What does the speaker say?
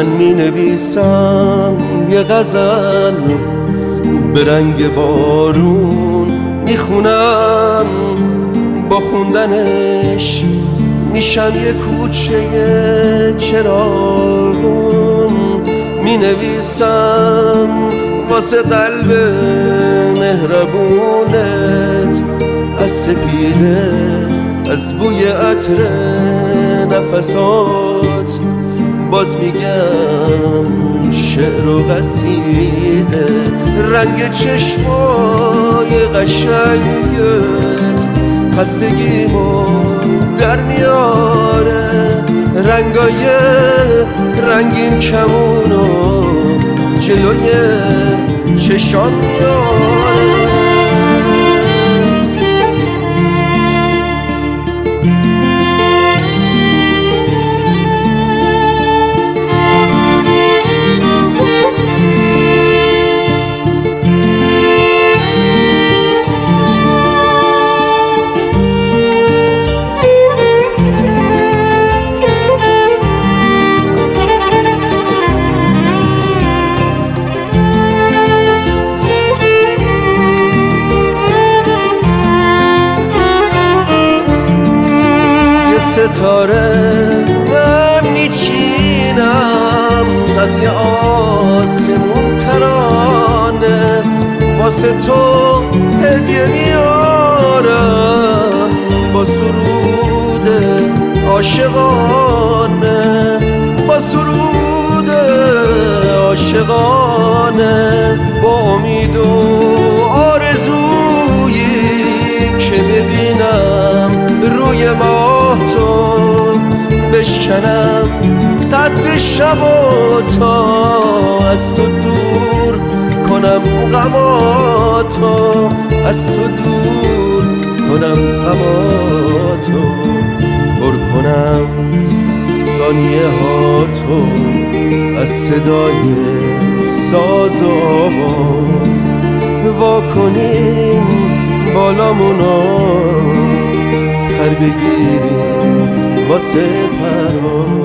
من می نویسم یه غزل به رنگ بارون میخونم، با خوندنش میشم یه کوچه چراغون. می نویسم واسه قلب مهربونت، از سپیده، از بوی عطر نفسات. باز میگم شعر و قصیده، رنگ چشمای قشنگت خستگیمو در میاره، رنگای رنگین کمونو جلوی چشام میاره. ستاره من میچینم از یه آسمون ترانه، واسه تو هدیه میارم با سرود عاشقانه، با سرود عاشقانه، با امید و آرزویی که ببینم روی ماه تو، بشکنم سد شبا تا از تو دور کنم غماتو، از تو دور کنم غماتو، پر کنم ثانیه هاتو از صدای ساز و آواز، وا کنیم بالامونو پر بگیریم واسه پرواز.